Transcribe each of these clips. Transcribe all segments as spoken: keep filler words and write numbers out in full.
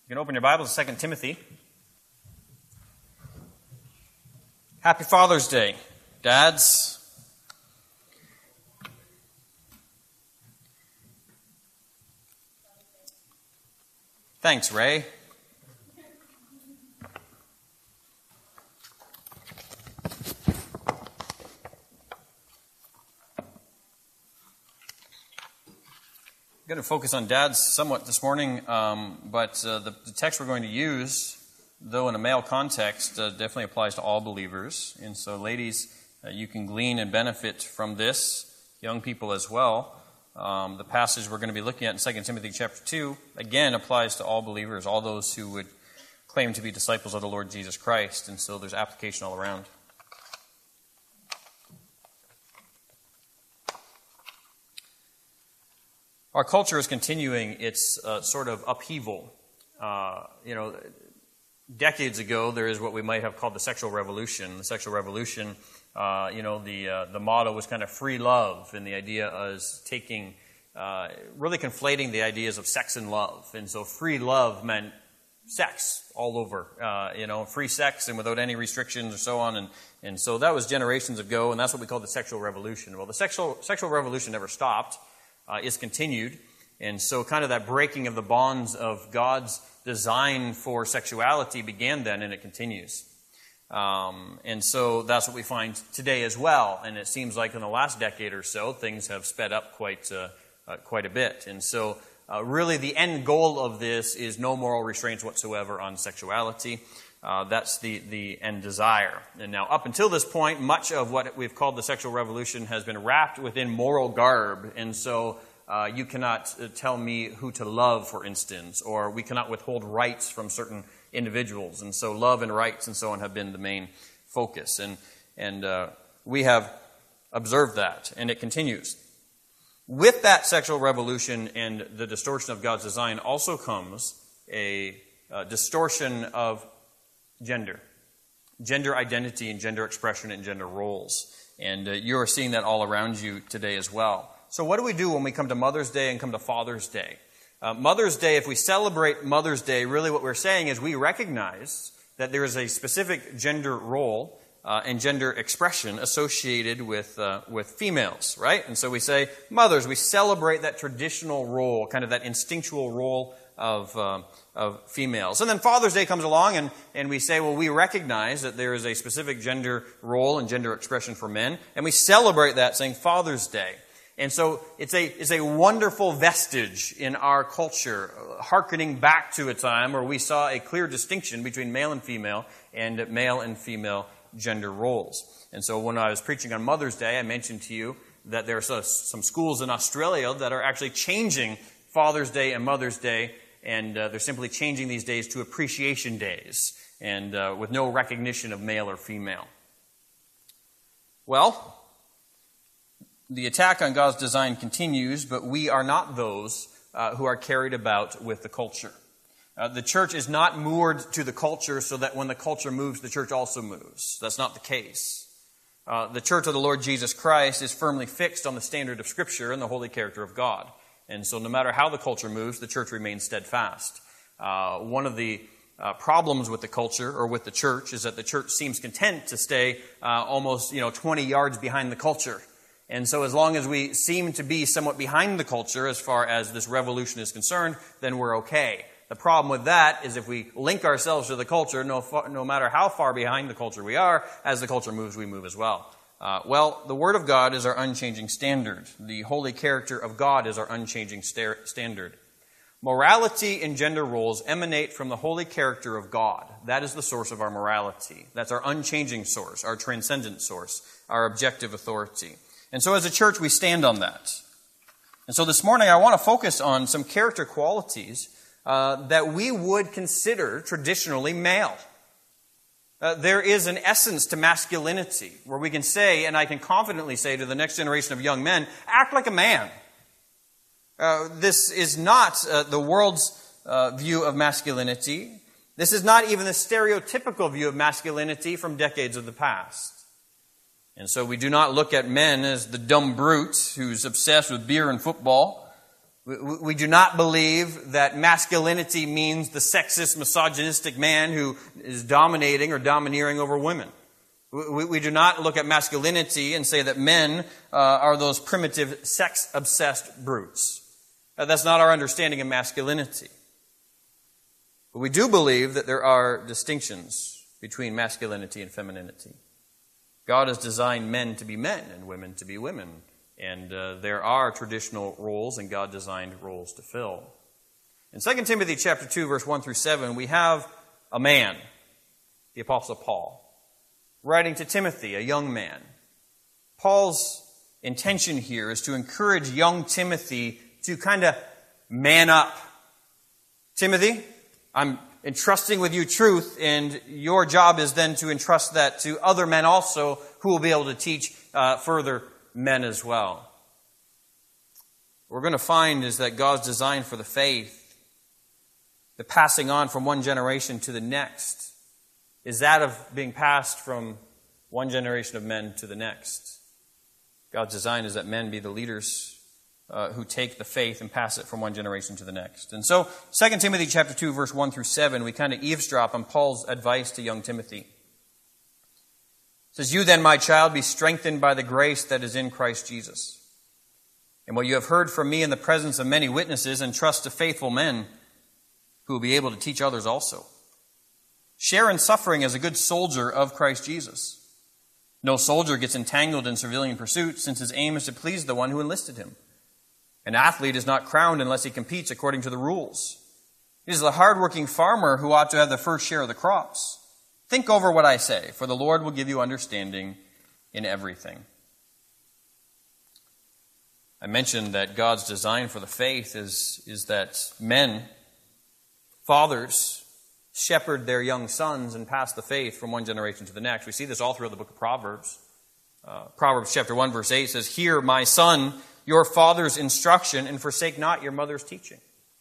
You can open your Bibles to Second Timothy. Happy Father's Day, dads. Thanks, Ray. I'm going to focus on dads somewhat this morning, um, but uh, the, the text we're going to use, though in a male context, uh, definitely applies to all believers. And so, ladies, uh, you can glean and benefit from this, young people as well. Um, the passage we're going to be looking at in Second Timothy chapter two, again, applies to all believers, all those who would claim to be disciples of the Lord Jesus Christ. And so there's application all around. Our culture is continuing its uh, sort of upheaval. Uh, you know, decades ago, there is what we might have called the sexual revolution. The sexual revolution, uh, you know, the uh, the motto was kind of free love, and the idea is taking, uh, really conflating the ideas of sex and love. And so free love meant sex all over, uh, you know, free sex and without any restrictions or so on. And, and so that was generations ago, and that's what we call the sexual revolution. Well, the sexual sexual revolution never stopped. Uh, is continued, and so kind of that breaking of the bonds of God's design for sexuality began then, and it continues. Um, and so that's what we find today as well, and it seems like in the last decade or so, things have sped up quite uh, uh, quite a bit. And so uh, really the end goal of this is no moral restraints whatsoever on sexuality. Uh, that's the, the end desire. And now, up until this point, much of what we've called the sexual revolution has been wrapped within moral garb. And so uh, you cannot tell me who to love, for instance, or we cannot withhold rights from certain individuals. And so love and rights and so on have been the main focus. And, and uh, we have observed that, and it continues. With that sexual revolution and the distortion of God's design also comes a, a distortion of gender, gender identity and gender expression and gender roles. And uh, you are seeing that all around you today as well. So what do we do when we come to Mother's Day and come to Father's Day? Uh, Mother's Day, if we celebrate Mother's Day, really what we're saying is we recognize that there is a specific gender role uh, and gender expression associated with uh, with females, right? And so we say, mothers, we celebrate that traditional role, kind of that instinctual role of uh, of females. And then Father's Day comes along and, and we say, well, we recognize that there is a specific gender role and gender expression for men, and we celebrate that saying Father's Day. And so it's a it's a wonderful vestige in our culture, hearkening back to a time where we saw a clear distinction between male and female and male and female gender roles. And so when I was preaching on Mother's Day, I mentioned to you that there are some schools in Australia that are actually changing Father's Day and Mother's Day, and uh, they're simply changing these days to appreciation days, and uh, with no recognition of male or female. Well, the attack on God's design continues, but we are not those uh, who are carried about with the culture. Uh, the church is not moored to the culture so that when the culture moves, the church also moves. That's not the case. Uh, the church of the Lord Jesus Christ is firmly fixed on the standard of Scripture and the holy character of God. And so no matter how the culture moves, the church remains steadfast. Uh, one of the uh, problems with the culture or with the church is that the church seems content to stay uh, almost, you know, twenty yards behind the culture. And so as long as we seem to be somewhat behind the culture as far as this revolution is concerned, then we're okay. The problem with that is if we link ourselves to the culture, no, no matter how far behind the culture we are, as the culture moves, we move as well. Uh, well, the Word of God is our unchanging standard. The holy character of God is our unchanging sta- standard. Morality and gender roles emanate from the holy character of God. That is the source of our morality. That's our unchanging source, our transcendent source, our objective authority. And so as a church, we stand on that. And so this morning, I want to focus on some character qualities uh, that we would consider traditionally male. Uh, there is an essence to masculinity where we can say, and I can confidently say to the next generation of young men, act like a man. Uh, this is not uh, the world's uh, view of masculinity. This is not even the stereotypical view of masculinity from decades of the past. And so we do not look at men as the dumb brute who's obsessed with beer and football. We, we do not believe that masculinity means the sexist, misogynistic man who is dominating or domineering over women. We, we do not look at masculinity and say that men uh, are those primitive, sex-obsessed brutes. Uh, that's not our understanding of masculinity. But we do believe that there are distinctions between masculinity and femininity. God has designed men to be men and women to be women. And uh, there are traditional roles, and God designed roles to fill. In Second Timothy chapter two, verse one through seven, we have a man, the Apostle Paul, writing to Timothy, a young man. Paul's intention here is to encourage young Timothy to kind of man up. Timothy, I'm entrusting with you truth, and your job is then to entrust that to other men also who will be able to teach uh, further men as well. What we're going to find is that God's design for the faith, the passing on from one generation to the next, is that of being passed from one generation of men to the next. God's design is that men be the leaders uh, who take the faith and pass it from one generation to the next. And so, Second Timothy chapter two, verse one through seven, we kind of eavesdrop on Paul's advice to young Timothy. It says, "You then, my child, be strengthened by the grace that is in Christ Jesus. And what you have heard from me in the presence of many witnesses, entrust to faithful men who will be able to teach others also. Share in suffering as a good soldier of Christ Jesus. No soldier gets entangled in civilian pursuits, since his aim is to please the one who enlisted him. An athlete is not crowned unless he competes according to the rules. It is the hardworking farmer who ought to have the first share of the crops. Think over what I say, for the Lord will give you understanding in everything." I mentioned that God's design for the faith is, is that men, fathers, shepherd their young sons and pass the faith from one generation to the next. We see this all throughout the book of Proverbs. Uh, Proverbs chapter one, verse eight says, "Hear, my son, your father's instruction, and forsake not your mother's teaching."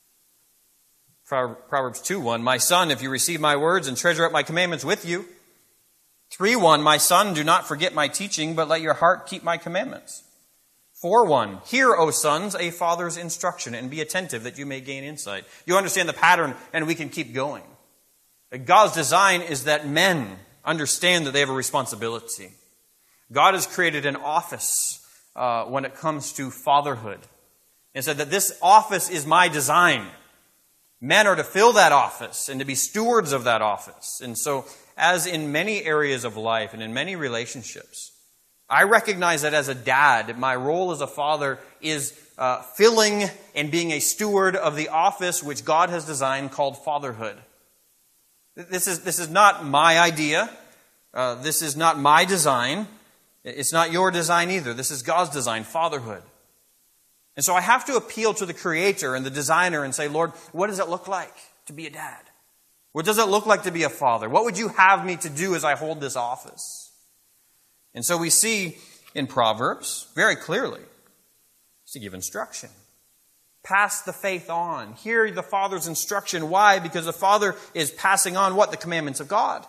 Proverbs two one, "My son, if you receive my words and treasure up my commandments with you." three one, "My son, do not forget my teaching, but let your heart keep my commandments." four one, "Hear, O sons, a father's instruction, and be attentive that you may gain insight." You understand the pattern, and we can keep going. God's design is that men understand that they have a responsibility. God has created an office uh, when it comes to fatherhood, and said that this office is my design. Men are to fill that office and to be stewards of that office. And so, as in many areas of life and in many relationships, I recognize that as a dad, my role as a father is uh, filling and being a steward of the office which God has designed called fatherhood. This is, this is not my idea. Uh, this is not my design. It's not your design either. This is God's design, fatherhood. And so I have to appeal to the Creator and the designer and say, "Lord, what does it look like to be a dad? What does it look like to be a father? What would you have me to do as I hold this office?" And so we see in Proverbs very clearly to give instruction. Pass the faith on. Hear the Father's instruction. Why? Because the Father is passing on what? The commandments of God.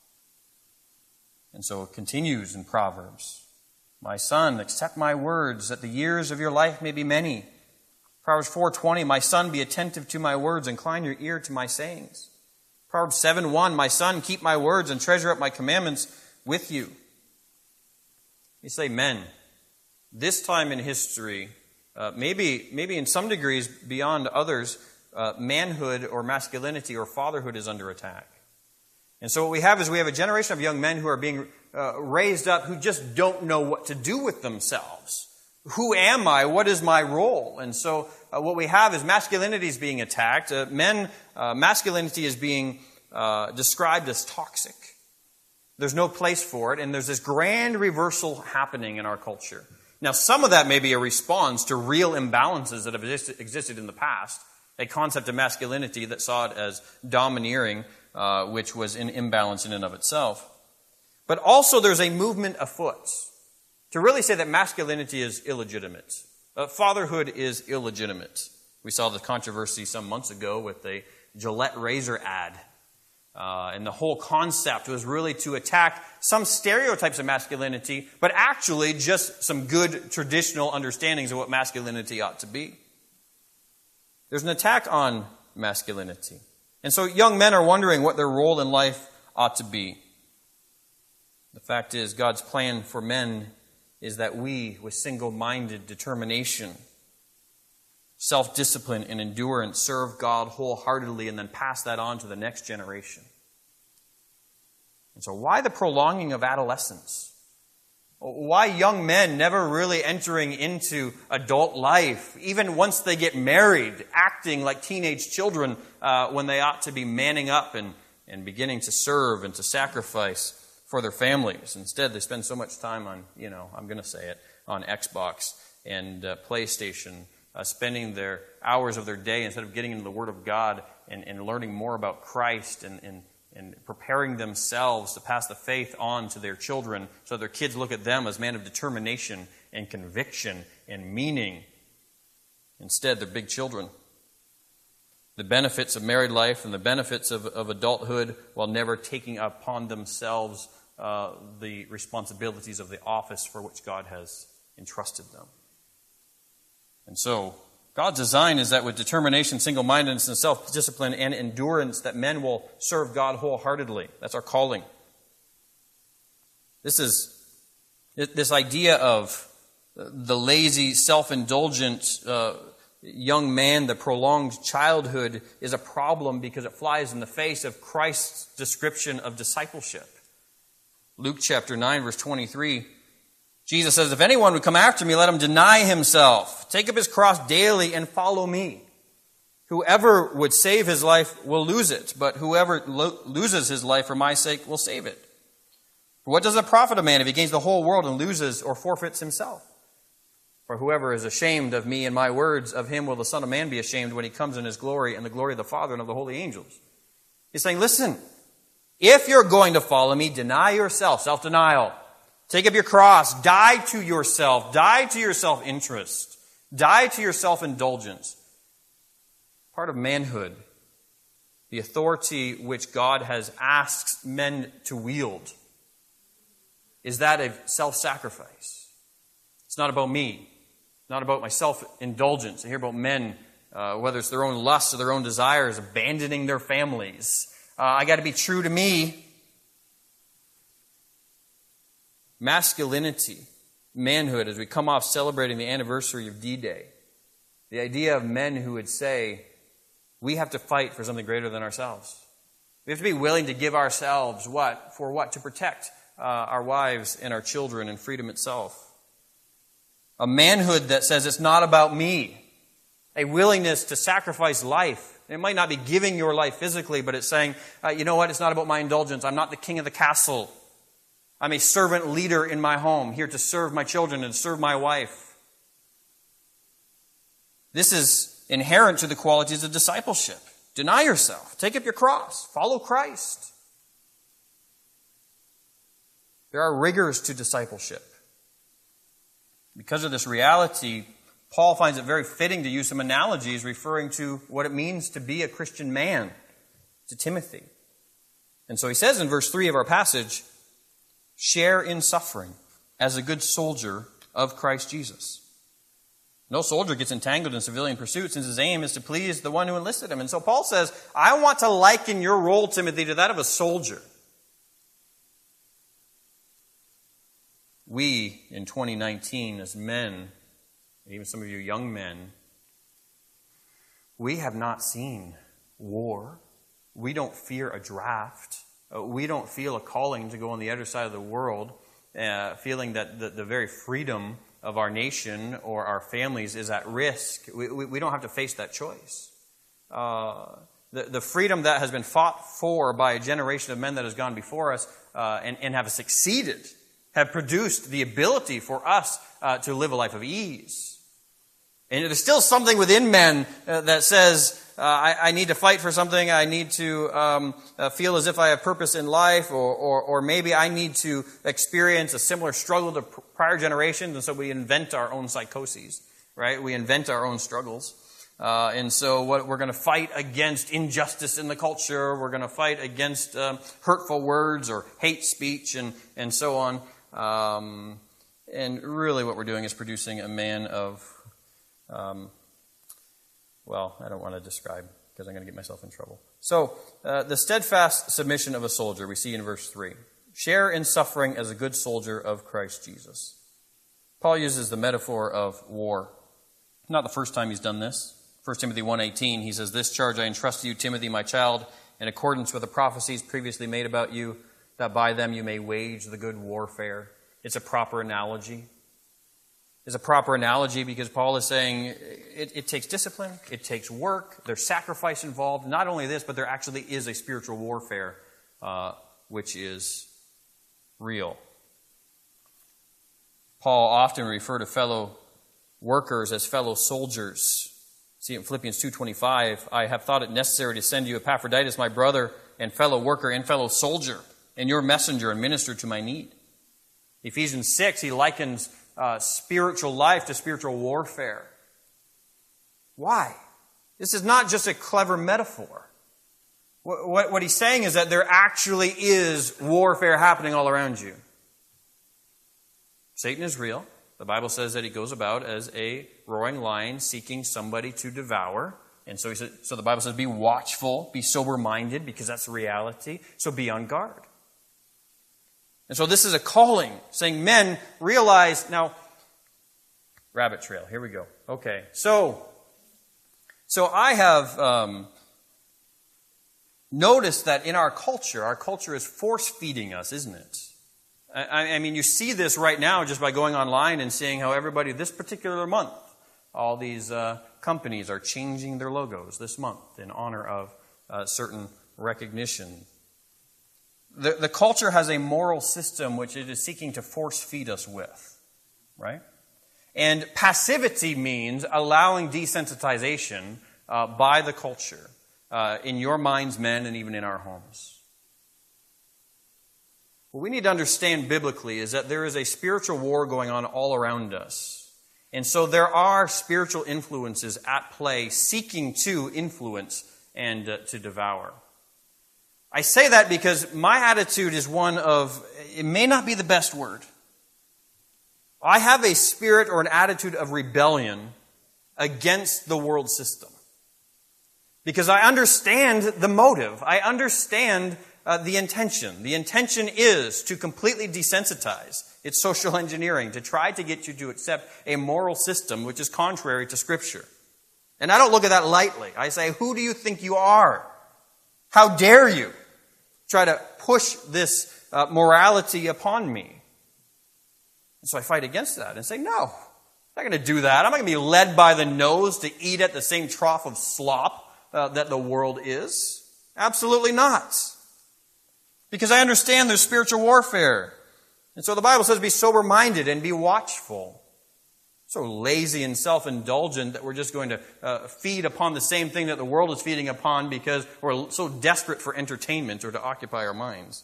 And so it continues in Proverbs. "My son, accept my words, that the years of your life may be many." Proverbs four twenty, "My son, be attentive to my words, incline your ear to my sayings." Proverbs seven one, "My son, keep my words and treasure up my commandments with you." You say, men, this time in history, uh, maybe, maybe in some degrees beyond others, uh, manhood or masculinity or fatherhood is under attack. And so what we have is we have a generation of young men who are being uh, raised up who just don't know what to do with themselves. Who am I? What is my role? And so uh, what we have is masculinity is being attacked. Uh, men, uh, masculinity is being uh, described as toxic. There's no place for it, and there's this grand reversal happening in our culture. Now, some of that may be a response to real imbalances that have existed in the past, a concept of masculinity that saw it as domineering, uh, which was an imbalance in and of itself. But also there's a movement afoot to really say that masculinity is illegitimate. Uh, fatherhood is illegitimate. We saw the controversy some months ago with the Gillette razor ad. Uh, and the whole concept was really to attack some stereotypes of masculinity, but actually just some good traditional understandings of what masculinity ought to be. There's an attack on masculinity. And so young men are wondering what their role in life ought to be. The fact is, God's plan for men is that we, with single-minded determination, self-discipline, and endurance, serve God wholeheartedly and then pass that on to the next generation. And so why the prolonging of adolescence? Why young men never really entering into adult life, even once they get married, acting like teenage children uh, when they ought to be manning up and, and beginning to serve and to sacrifice for their families. Instead, they spend so much time on, you know, I'm going to say it, on Xbox and uh, PlayStation, uh, spending their hours of their day instead of getting into the Word of God and, and learning more about Christ and, and and preparing themselves to pass the faith on to their children so their kids look at them as men of determination and conviction and meaning. Instead, they're big children. The benefits of married life and the benefits of, of adulthood while never taking upon themselves uh, the responsibilities of the office for which God has entrusted them. And so, God's design is that with determination, single-mindedness, and self-discipline and endurance, that men will serve God wholeheartedly. That's our calling. This is this idea of the lazy, self-indulgent uh, young man, the prolonged childhood, is a problem because it flies in the face of Christ's description of discipleship. Luke chapter nine, verse twenty-three. Jesus says, if anyone would come after me, let him deny himself, take up his cross daily, and follow me. Whoever would save his life will lose it, but whoever lo- loses his life for my sake will save it. For what does it profit a man if he gains the whole world and loses or forfeits himself? For whoever is ashamed of me and my words, of him will the Son of Man be ashamed when he comes in his glory and the glory of the Father and of the holy angels. He's saying, listen, if you're going to follow me, deny yourself, self-denial. Take up your cross, die to yourself, die to your self-interest, die to your self-indulgence. Part of manhood, the authority which God has asked men to wield, is that of self-sacrifice. It's not about me, not about my self-indulgence. I hear about men, uh, whether it's their own lusts or their own desires, abandoning their families. Uh, I got to be true to me. Masculinity, manhood, as we come off celebrating the anniversary of D-Day, the idea of men who would say, we have to fight for something greater than ourselves. We have to be willing to give ourselves what? For what? To protect uh, our wives and our children and freedom itself. A manhood that says it's not about me. A willingness to sacrifice life. It might not be giving your life physically, but it's saying, uh, you know what? It's not about my indulgence. I'm not the king of the castle. I'm a servant leader in my home, here to serve my children and serve my wife. This is inherent to the qualities of discipleship. Deny yourself. Take up your cross. Follow Christ. There are rigors to discipleship. Because of this reality, Paul finds it very fitting to use some analogies referring to what it means to be a Christian man to Timothy. And so he says in verse three of our passage, share in suffering as a good soldier of Christ Jesus. No soldier gets entangled in civilian pursuit since his aim is to please the one who enlisted him. And so Paul says, I want to liken your role, Timothy, to that of a soldier. We, in twenty nineteen, as men, even some of you young men, we have not seen war. We don't fear a draft. We don't feel a calling to go on the other side of the world, uh, feeling that the, the very freedom of our nation or our families is at risk. We, we, we don't have to face that choice. Uh, the, the freedom that has been fought for by a generation of men that has gone before us uh, and, and have succeeded, have produced the ability for us uh, to live a life of ease. And there's still something within men uh, that says, uh, I, I need to fight for something, I need to um, uh, feel as if I have purpose in life, or, or, or maybe I need to experience a similar struggle to pr- prior generations, and so we invent our own psychoses, right? We invent our own struggles. Uh, and so what, we're going to fight against injustice in the culture, we're going to fight against um, hurtful words or hate speech, and, and so on. Um, and really what we're doing is producing a man of Um, well, I don't want to describe because I'm going to get myself in trouble. So, uh, the steadfast submission of a soldier, we see in verse three. Share in suffering as a good soldier of Christ Jesus. Paul uses the metaphor of war. Not the first time he's done this. First Timothy one eighteen, he says, "This charge I entrust to you, Timothy, my child, in accordance with the prophecies previously made about you, that by them you may wage the good warfare." It's a proper analogy. It's a proper analogy because Paul is saying it, it takes discipline, it takes work, there's sacrifice involved. Not only this, but there actually is a spiritual warfare uh, which is real. Paul often referred to fellow workers as fellow soldiers. See in Philippians two twenty-five, "I have thought it necessary to send you Epaphroditus, my brother and fellow worker and fellow soldier, and your messenger and minister to my need." Ephesians six, he likens uh, spiritual life to spiritual warfare. Why? This is not just a clever metaphor. What, what, what he's saying is that there actually is warfare happening all around you. Satan is real. The Bible says that he goes about as a roaring lion seeking somebody to devour. And so he says, so the Bible says, be watchful, be sober-minded, because that's the reality. So be on guard. And so this is a calling, saying, men, realize, now, rabbit trail, here we go. Okay, so, so I have um, noticed that in our culture, our culture is force-feeding us, isn't it? I mean, you see this right now just by going online and seeing how everybody, this particular month, all these uh, companies are changing their logos this month in honor of uh, certain recognition. The, the culture has a moral system which it is seeking to force feed us with, right? And passivity means allowing desensitization uh, by the culture uh, in your minds, men, and even in our homes. What we need to understand biblically is that there is a spiritual war going on all around us. And so there are spiritual influences at play seeking to influence and uh, to devour. I say that because my attitude is one of, it may not be the best word. I have a spirit or an attitude of rebellion against the world system. Because I understand the motive. I understand Uh, the intention. The intention is to completely desensitize. It's social engineering, to try to get you to accept a moral system which is contrary to Scripture. And I don't look at that lightly. I say, who do you think you are? How dare you try to push this uh, morality upon me? And so I fight against that and say, no, I'm not going to do that. I'm not going to be led by the nose to eat at the same trough of slop uh, that the world is. Absolutely not. Because I understand there's spiritual warfare. And so the Bible says be sober-minded and be watchful. So lazy and self-indulgent that we're just going to uh, feed upon the same thing that the world is feeding upon because we're so desperate for entertainment or to occupy our minds.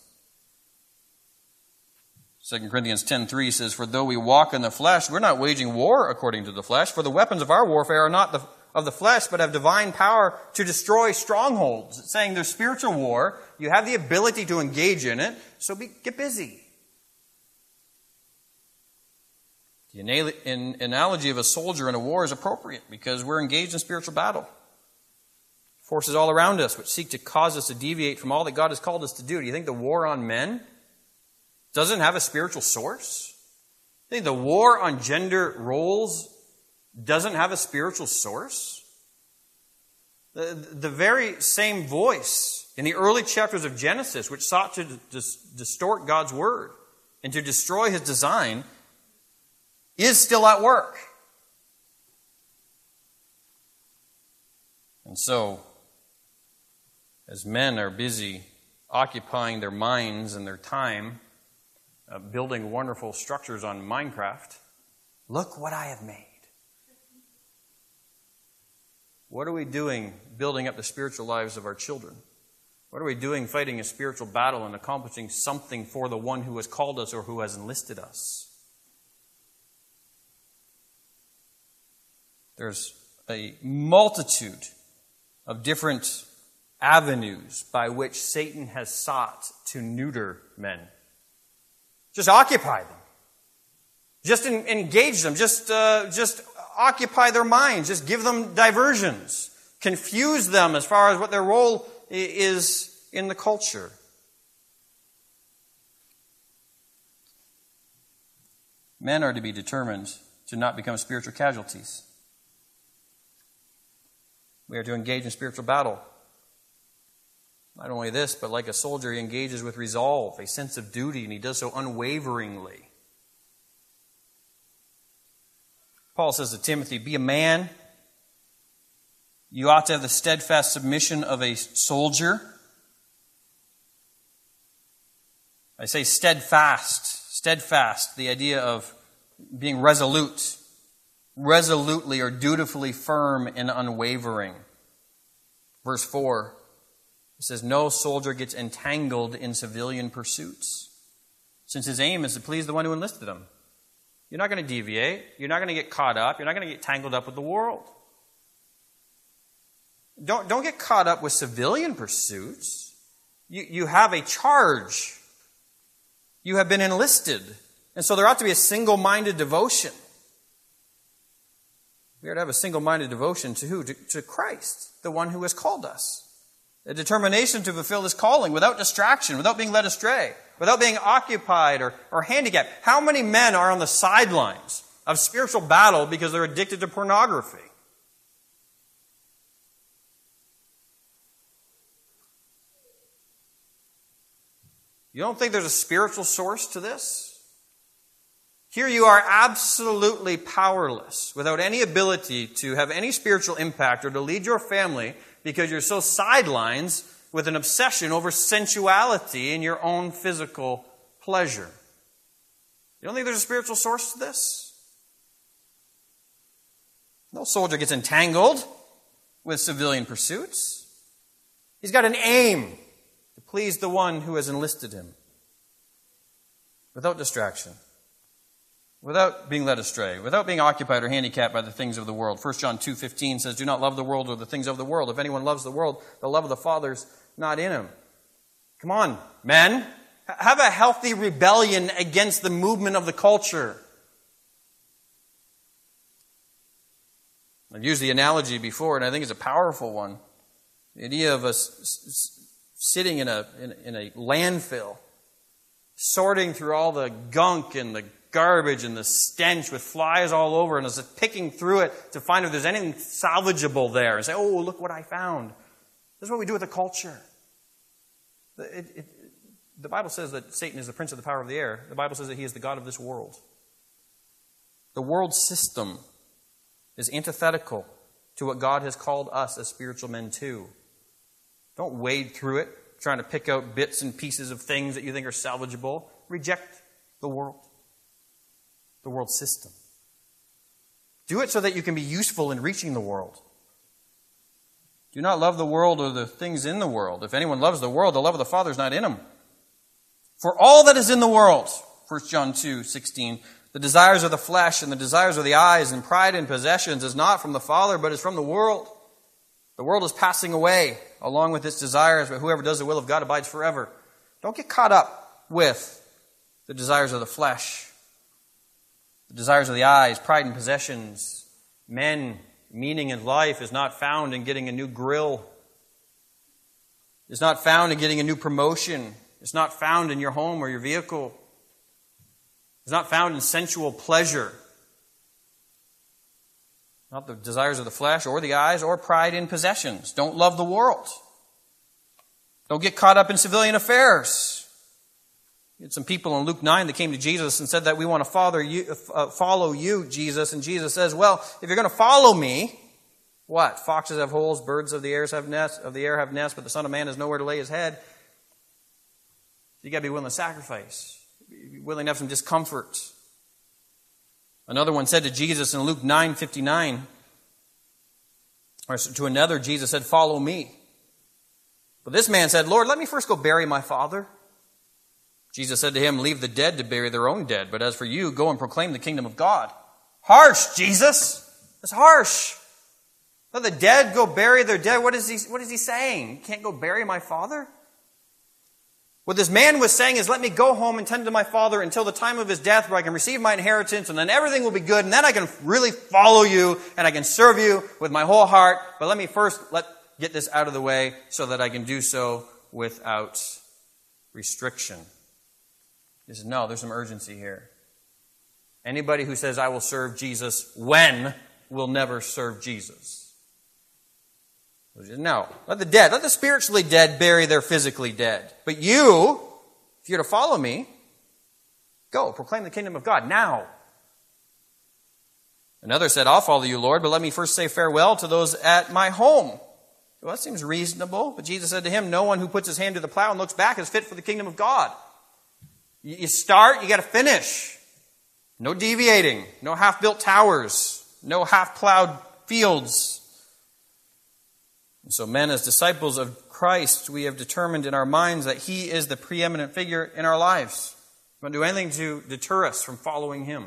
Second Corinthians ten three says, "For though we walk in the flesh, we're not waging war according to the flesh, for the weapons of our warfare are not the of the flesh, but have divine power to destroy strongholds." It's saying there's spiritual war. You have the ability to engage in it, so be, get busy. The analogy of a soldier in a war is appropriate because we're engaged in spiritual battle. Forces all around us which seek to cause us to deviate from all that God has called us to do. Do you think the war on men doesn't have a spiritual source? Do you think the war on gender roles doesn't have a spiritual source? The, the very same voice in the early chapters of Genesis, which sought to dis- distort God's word and to destroy his design, is still at work. And so, as men are busy occupying their minds and their time, uh, building wonderful structures on Minecraft, look what I have made. What are we doing building up the spiritual lives of our children? What are we doing fighting a spiritual battle and accomplishing something for the one who has called us or who has enlisted us? There's a multitude of different avenues by which Satan has sought to neuter men. Just occupy them. Just engage them. Just, uh, just occupy their minds. Just give them diversions. confuse them as far as what their role is in the culture. Men are to be determined to not become spiritual casualties. We are to engage in spiritual battle. Not only this, but like a soldier, he engages with resolve, a sense of duty, and he does so unwaveringly. Paul says to Timothy, be a man. You ought to have the steadfast submission of a soldier. I say steadfast. Steadfast, the idea of being resolute. Resolutely or dutifully firm and unwavering. Verse four. It says, no soldier gets entangled in civilian pursuits, since his aim is to please the one who enlisted him. You're not going to deviate. You're not going to get caught up. You're not going to get tangled up with the world. Don't, don't get caught up with civilian pursuits. You, you have a charge. You have been enlisted. And so there ought to be a single-minded devotion. We are to have a single-minded devotion to who? To, to Christ, the one who has called us. A determination to fulfill this calling without distraction, without being led astray, without being occupied or, or handicapped. How many men are on the sidelines of spiritual battle because they're addicted to pornography? You don't think there's a spiritual source to this? Here you are absolutely powerless, without any ability to have any spiritual impact or to lead your family, because you're so sidelines with an obsession over sensuality and your own physical pleasure. You don't think there's a spiritual source to this? No soldier gets entangled with civilian pursuits. He's got an aim to please the one who has enlisted him. Without distraction. Without being led astray, without being occupied or handicapped by the things of the world. First John two fifteen says, do not love the world or the things of the world. If anyone loves the world, the love of the Father's not in him. Come on, men. Have a healthy rebellion against the movement of the culture. I've used the analogy before, and I think it's a powerful one. The idea of us sitting in a, in, in a landfill, sorting through all the gunk and the garbage and the stench with flies all over, and is picking through it to find if there's anything salvageable there and say, oh, look what I found. This is what we do with the culture. It, it, the Bible says that Satan is the prince of the power of the air. The Bible says that he is the god of this world. The world system is antithetical to what God has called us as spiritual men to. Don't wade through it trying to pick out bits and pieces of things that you think are salvageable. Reject the world. The world system. Do it so that you can be useful in reaching the world. Do not love the world or the things in the world. If anyone loves the world, the love of the Father is not in him. For all that is in the world, First John two sixteen, the desires of the flesh and the desires of the eyes and pride in possessions is not from the Father, but is from the world. The world is passing away along with its desires, but whoever does the will of God abides forever. Don't get caught up with the desires of the flesh. The desires of the eyes, pride in possessions. Men, meaning in life is not found in getting a new grill. It's not found in getting a new promotion. It's not found in your home or your vehicle. It's not found in sensual pleasure. Not the desires of the flesh or the eyes or pride in possessions. Don't love the world. Don't get caught up in civilian affairs. You had some people in Luke nine that came to Jesus and said that we want to follow you, uh, follow you, Jesus. And Jesus says, well, if you're going to follow me, what? Foxes have holes, birds of the air have nests, of the air have nests, but the Son of Man has nowhere to lay his head. You got to be willing to sacrifice. Be willing to have some discomfort. Another one said to Jesus in Luke nine fifty-nine, or to another, Jesus said, follow me. But this man said, Lord, let me first go bury my father. Jesus said to him, leave the dead to bury their own dead, but as for you, go and proclaim the kingdom of God. Harsh, Jesus. That's harsh. Let the dead go bury their dead. What is he, what is he saying? You can't go bury my father? What this man was saying is, let me go home and tend to my father until the time of his death where I can receive my inheritance, and then everything will be good, and then I can really follow you, and I can serve you with my whole heart. But let me first let get this out of the way so that I can do so without restriction. He says, no, there's some urgency here. Anybody who says, I will serve Jesus when, will never serve Jesus. No, let the dead, let the spiritually dead bury their physically dead. But you, if you're to follow me, go, proclaim the kingdom of God now. Another said, I'll follow you, Lord, but let me first say farewell to those at my home. Well, that seems reasonable. But Jesus said to him, no one who puts his hand to the plow and looks back is fit for the kingdom of God. You start, you got to finish. No deviating, no half-built towers, no half-plowed fields. And so men, as disciples of Christ, we have determined in our minds that He is the preeminent figure in our lives. We won't do anything to deter us from following Him.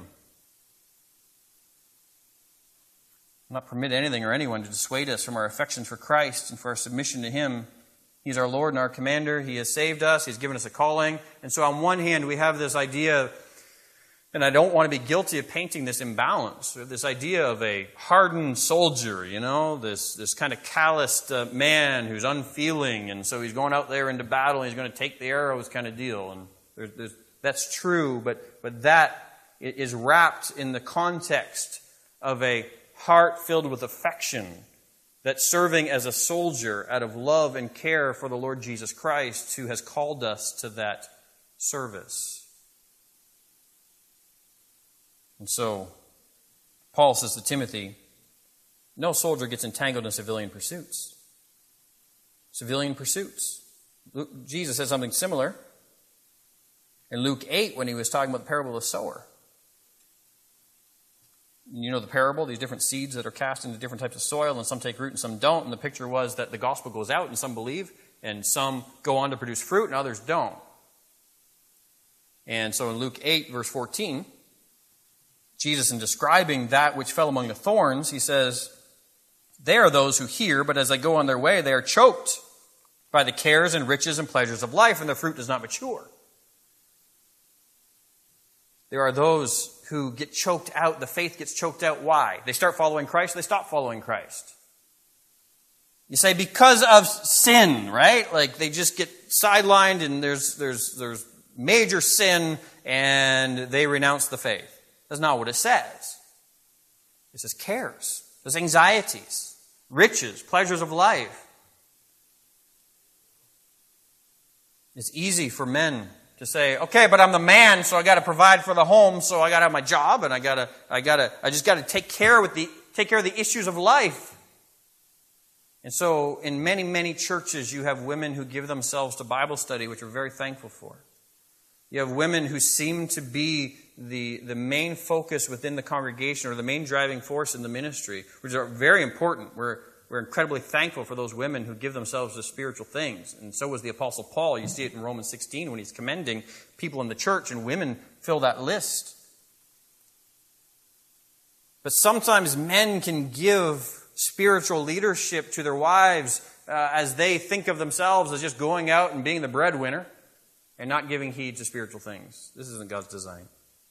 We'll not permit anything or anyone to dissuade us from our affection for Christ and for our submission to Him. He's our Lord and our commander. He has saved us. He's given us a calling. And so on one hand, we have this idea, and I don't want to be guilty of painting this imbalance, this idea of a hardened soldier, you know, this, this kind of calloused uh, man who's unfeeling, and so he's going out there into battle, and he's going to take the arrows kind of deal. And there's, there's, that's true, but, but that is wrapped in the context of a heart filled with affection, that's serving as a soldier out of love and care for the Lord Jesus Christ, who has called us to that service. And so, Paul says to Timothy, no soldier gets entangled in civilian pursuits. Civilian pursuits. Luke, Jesus said something similar in Luke eight when he was talking about the parable of the sower. You know the parable, these different seeds that are cast into different types of soil, and some take root and some don't. And the picture was that the gospel goes out and some believe, and some go on to produce fruit and others don't. And so in Luke eight, verse fourteen, Jesus, in describing that which fell among the thorns, he says, they are those who hear, but as they go on their way, they are choked by the cares and riches and pleasures of life, and the fruit does not mature. There are those who get choked out. The faith gets choked out. Why? They start following Christ, they stop following Christ. You say, because of sin, right? Like they just get sidelined and there's there's there's major sin and they renounce the faith. That's not what it says. It says cares. There's anxieties, riches, pleasures of life. It's easy for men to say, okay, but I'm the man, so I got to provide for the home, so I got to have my job, and I got to, I got to, I just got to take care with the, take care of the issues of life. And so, in many, many churches, you have women who give themselves to Bible study, which we're very thankful for. You have women who seem to be the, the main focus within the congregation, or the main driving force in the ministry, which are very important. We're We're incredibly thankful for those women who give themselves to spiritual things. And so was the Apostle Paul. You see it in Romans sixteen when he's commending people in the church, and women fill that list. But sometimes men can give spiritual leadership to their wives uh, as they think of themselves as just going out and being the breadwinner and not giving heed to spiritual things. This isn't God's design.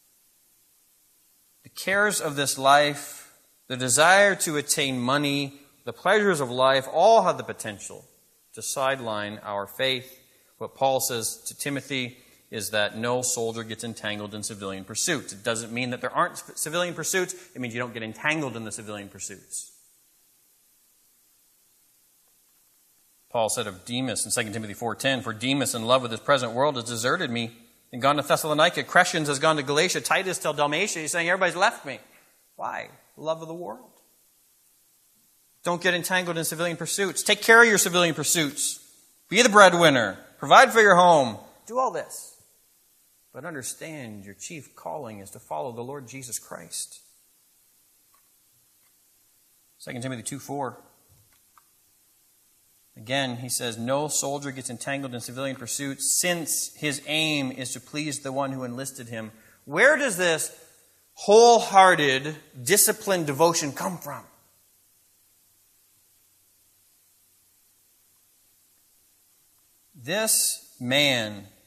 The cares of this life, the desire to attain money, the pleasures of life, all have the potential to sideline our faith. What Paul says to Timothy is that no soldier gets entangled in civilian pursuits. It doesn't mean that there aren't civilian pursuits. It means you don't get entangled in the civilian pursuits. Paul said of Demas in Second Timothy four ten, for Demas, in love with this present world, has deserted me and gone to Thessalonica. Crescens has gone to Galatia. Titus till Dalmatia. He's saying everybody's left me. Why? Love of the world. Don't get entangled in civilian pursuits. Take care of your civilian pursuits. Be the breadwinner. Provide for your home. Do all this. But understand your chief calling is to follow the Lord Jesus Christ. Second Timothy two four. Again, he says, no soldier gets entangled in civilian pursuits since his aim is to please the one who enlisted him. Where does this wholehearted, disciplined devotion come from? This man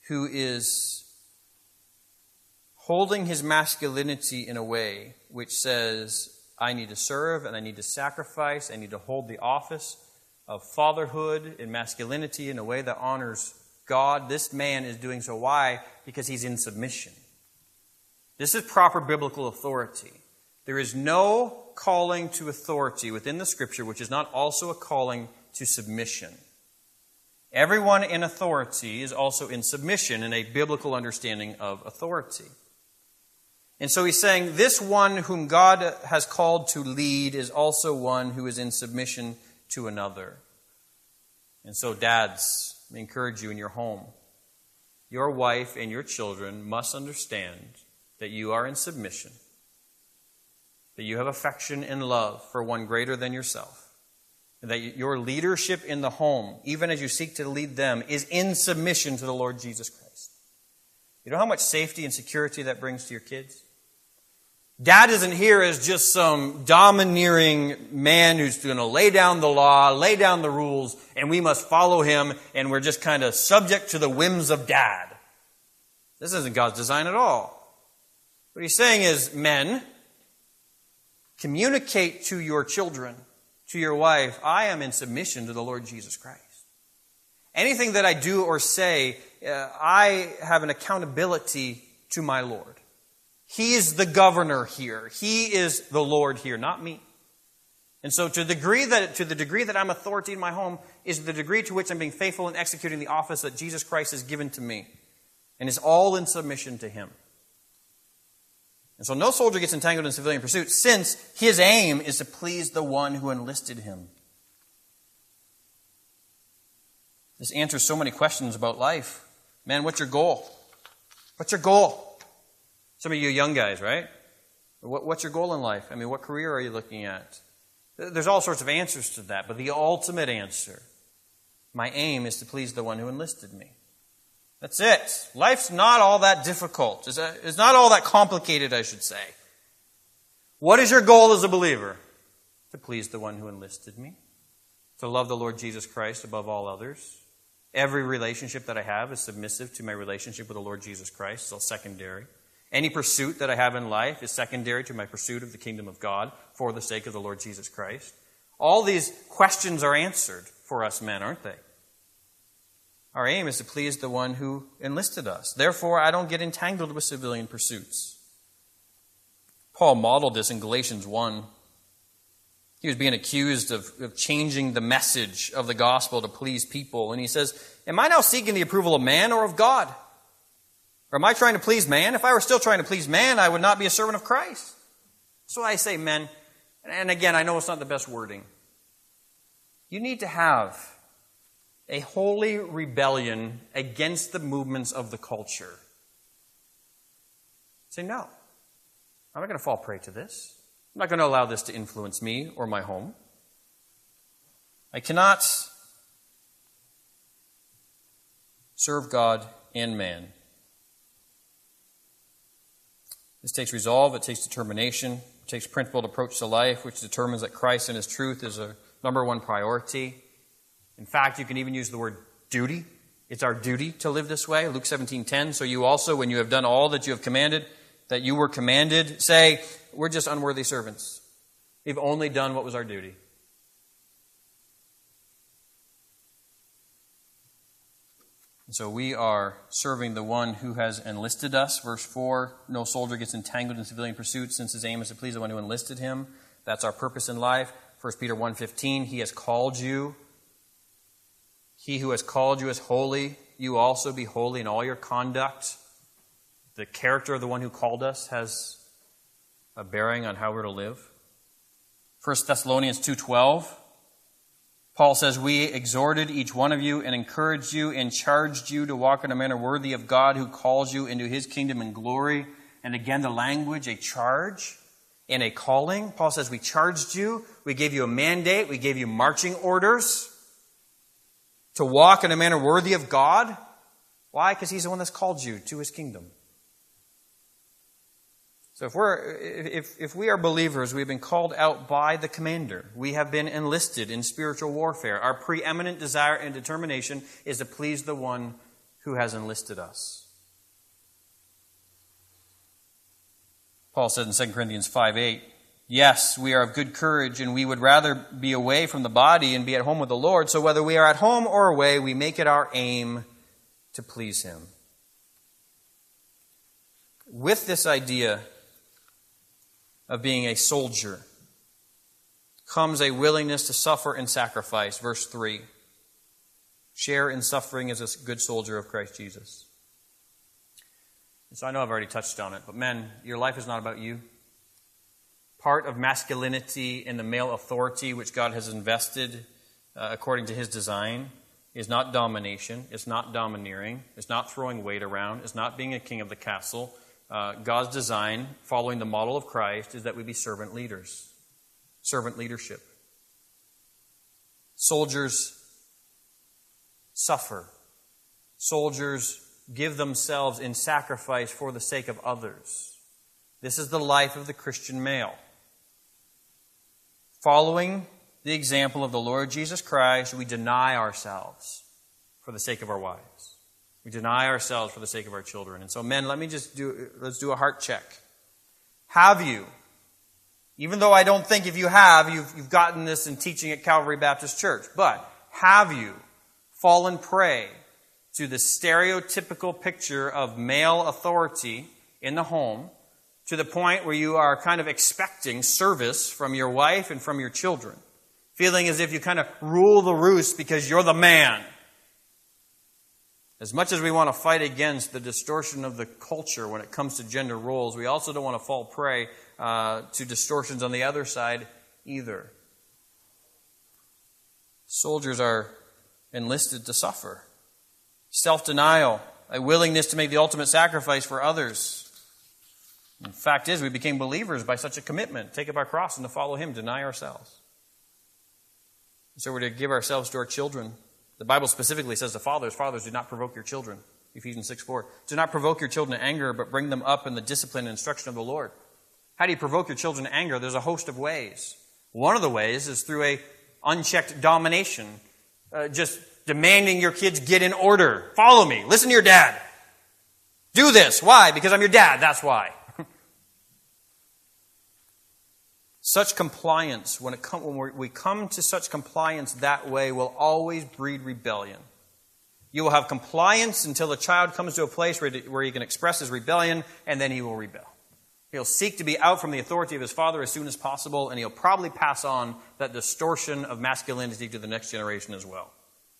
who is holding his masculinity in a way which says, I need to serve and I need to sacrifice, I need to hold the office of fatherhood and masculinity in a way that honors God. This man is doing so. Why? Because he's in submission. This is proper biblical authority. There is no calling to authority within the Scripture which is not also a calling to submission. Everyone in authority is also in submission in a biblical understanding of authority. And so he's saying this one whom God has called to lead is also one who is in submission to another. And so dads, I encourage you in your home, your wife and your children must understand that you are in submission, that you have affection and love for one greater than yourself, and that your leadership in the home, even as you seek to lead them, is in submission to the Lord Jesus Christ. You know how much safety and security that brings to your kids? Dad isn't here as just some domineering man who's going to lay down the law, lay down the rules, and we must follow him, and we're just kind of subject to the whims of dad. This isn't God's design at all. What he's saying is, men, communicate to your children, to your wife, I am in submission to the Lord Jesus Christ. Anything that I do or say, uh, I have an accountability to my Lord. He is the governor here. He is the Lord here, not me. And so to the degree that, to the degree that I'm authority in my home is the degree to which I'm being faithful in executing the office that Jesus Christ has given to me. And is all in submission to him. And so no soldier gets entangled in civilian pursuit, since his aim is to please the one who enlisted him. This answers so many questions about life. Man, what's your goal? What's your goal? Some of you young guys, right? What, what's your goal in life? I mean, what career are you looking at? There's all sorts of answers to that, but the ultimate answer, my aim is to please the one who enlisted me. That's it. Life's not all that difficult. It's, a, it's not all that complicated, I should say. What is your goal as a believer? To please the one who enlisted me. To love the Lord Jesus Christ above all others. Every relationship that I have is submissive to my relationship with the Lord Jesus Christ. It's all secondary. Any pursuit that I have in life is secondary to my pursuit of the kingdom of God for the sake of the Lord Jesus Christ. All these questions are answered for us men, aren't they? Our aim is to please the one who enlisted us. Therefore, I don't get entangled with civilian pursuits. Paul modeled this in Galatians one. He was being accused of, of changing the message of the gospel to please people. And he says, am I now seeking the approval of man or of God? Or am I trying to please man? If I were still trying to please man, I would not be a servant of Christ. So I say, men, and again, I know it's not the best wording. You need to have a holy rebellion against the movements of the culture. Say, no, I'm not going to fall prey to this. I'm not going to allow this to influence me or my home. I cannot serve God and man. This takes resolve, it takes determination, it takes a principled approach to life, which determines that Christ and his truth is a number one priority. In fact, you can even use the word duty. It's our duty to live this way. Luke seventeen ten. So you also, when you have done all that you have commanded, that you were commanded, say, we're just unworthy servants. We've only done what was our duty. And so we are serving the one who has enlisted us. Verse four, no soldier gets entangled in civilian pursuits since his aim is to please the one who enlisted him. That's our purpose in life. First Peter one fifteen, he has called you. He who has called you is holy. You also be holy in all your conduct. The character of the one who called us has a bearing on how we're to live. First Thessalonians two twelve, Paul says, we exhorted each one of you and encouraged you and charged you to walk in a manner worthy of God who calls you into his kingdom and glory. And again, the language, a charge and a calling. Paul says, we charged you. We gave you a mandate. We gave you marching orders to walk in a manner worthy of God. Why? Because he's the one that's called you to his kingdom. So if we're if if we are believers, we've been called out by the commander. We have been enlisted in spiritual warfare. Our preeminent desire and determination is to please the one who has enlisted us. Paul said in Second Corinthians five eight, yes, we are of good courage, and we would rather be away from the body and be at home with the Lord. So whether we are at home or away, we make it our aim to please Him. With this idea of being a soldier comes a willingness to suffer and sacrifice. Verse three. Share in suffering as a good soldier of Christ Jesus. So I know I've already touched on it, but men, your life is not about you. Part of masculinity in the male authority which God has invested uh, according to His design is not domination, it's not domineering, it's not throwing weight around, it's not being a king of the castle. Uh, God's design, following the model of Christ, is that we be servant leaders. Servant leadership. Soldiers suffer. Soldiers give themselves in sacrifice for the sake of others. This is the life of the Christian male. Following the example of the Lord Jesus Christ, we deny ourselves for the sake of our wives. We deny ourselves for the sake of our children. And so, men, let me just do, let's do a heart check. Have you, even though I don't think if you have, you've, you've gotten this in teaching at Calvary Baptist Church, but have you fallen prey to the stereotypical picture of male authority in the home to the point where you are kind of expecting service from your wife and from your children, feeling as if you kind of rule the roost because you're the man? As much as we want to fight against the distortion of the culture when it comes to gender roles, we also don't want to fall prey uh, to distortions on the other side either. Soldiers are enlisted to suffer. Self-denial, a willingness to make the ultimate sacrifice for others. The fact is, we became believers by such a commitment. Take up our cross and to follow Him, deny ourselves. So we're to give ourselves to our children. The Bible specifically says to fathers, fathers, do not provoke your children. Ephesians six four. Do not provoke your children to anger, but bring them up in the discipline and instruction of the Lord. How do you provoke your children to anger? There's a host of ways. One of the ways is through a unchecked domination. Uh, just demanding your kids get in order. Follow me. Listen to your dad. Do this. Why? Because I'm your dad. That's why. Such compliance, when, it come, when we're, we come to such compliance that way, will always breed rebellion. You will have compliance until the child comes to a place where, where he can express his rebellion, and then he will rebel. He'll seek to be out from the authority of his father as soon as possible, and he'll probably pass on that distortion of masculinity to the next generation as well.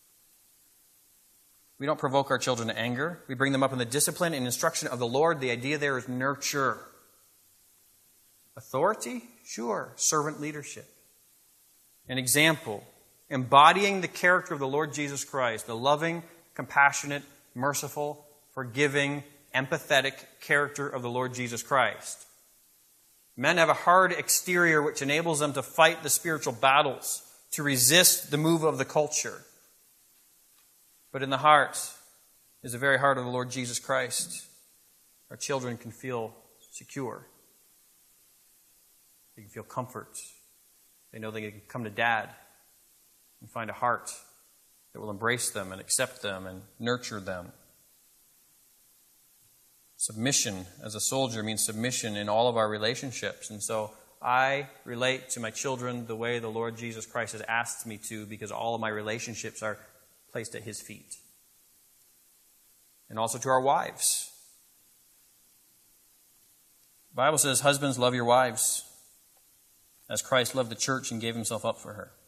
We don't provoke our children to anger. We bring them up in the discipline and instruction of the Lord. The idea there is nurture. Authority? Sure. Servant leadership. An example. Embodying the character of the Lord Jesus Christ, the loving, compassionate, merciful, forgiving, empathetic character of the Lord Jesus Christ. Men have a hard exterior which enables them to fight the spiritual battles, to resist the move of the culture. But in the heart is the very heart of the Lord Jesus Christ. Our children can feel secure. They can feel comfort. They know they can come to Dad and find a heart that will embrace them and accept them and nurture them. Submission as a soldier means submission in all of our relationships. And so I relate to my children the way the Lord Jesus Christ has asked me to, because all of my relationships are placed at His feet. And also to our wives. The Bible says, husbands, love your wives as Christ loved the church and gave Himself up for her,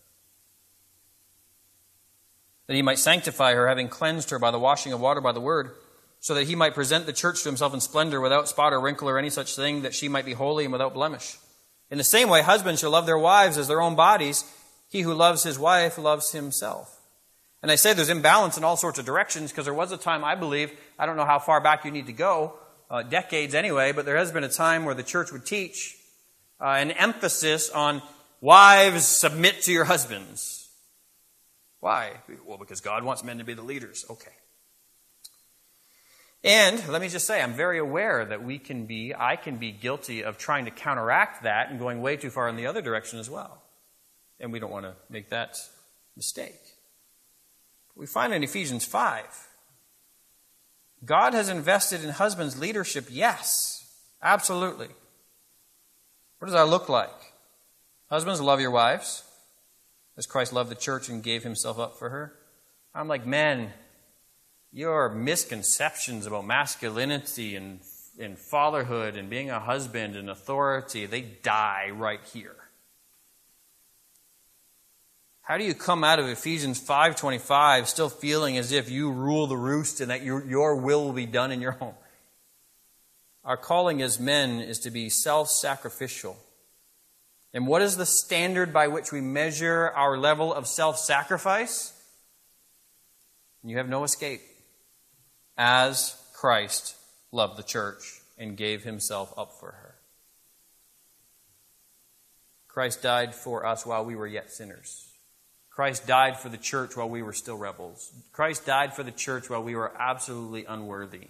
that He might sanctify her, having cleansed her by the washing of water by the word, so that He might present the church to Himself in splendor, without spot or wrinkle or any such thing, that she might be holy and without blemish. In the same way, husbands shall love their wives as their own bodies. He who loves his wife loves himself. And I say there's imbalance in all sorts of directions, because there was a time, I believe, I don't know how far back you need to go, uh, decades anyway, but there has been a time where the church would teach uh, an emphasis on wives, submit to your husbands. Why? Well, because God wants men to be the leaders. Okay. And let me just say, I'm very aware that we can be, I can be guilty of trying to counteract that and going way too far in the other direction as well. And we don't want to make that mistake. We find in Ephesians five God has invested in husbands' leadership, yes, absolutely. What does that look like? Husbands, love your wives, as Christ loved the church and gave himself up for her. I'm like, men, your misconceptions about masculinity and, and fatherhood and being a husband and authority, they die right here. How do you come out of Ephesians five twenty-five still feeling as if you rule the roost and that your, your will will be done in your home? Our calling as men is to be self-sacrificial. And what is the standard by which we measure our level of self-sacrifice? You have no escape. As Christ loved the church and gave himself up for her. Christ died for us while we were yet sinners. Christ died for the church while we were still rebels. Christ died for the church while we were absolutely unworthy.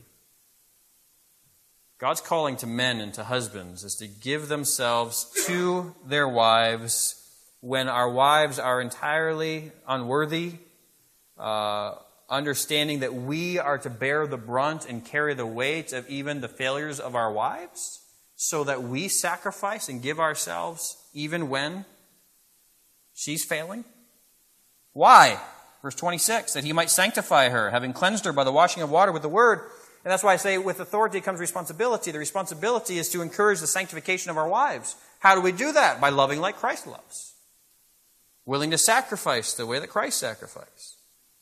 God's calling to men and to husbands is to give themselves to their wives when our wives are entirely unworthy, uh, understanding that we are to bear the brunt and carry the weight of even the failures of our wives, so that we sacrifice and give ourselves even when she's failing. Why? Verse twenty-six, that he might sanctify her, having cleansed her by the washing of water with the word. And that's why I say with authority comes responsibility. The responsibility is to encourage the sanctification of our wives. How do we do that? By loving like Christ loves. Willing to sacrifice the way that Christ sacrificed.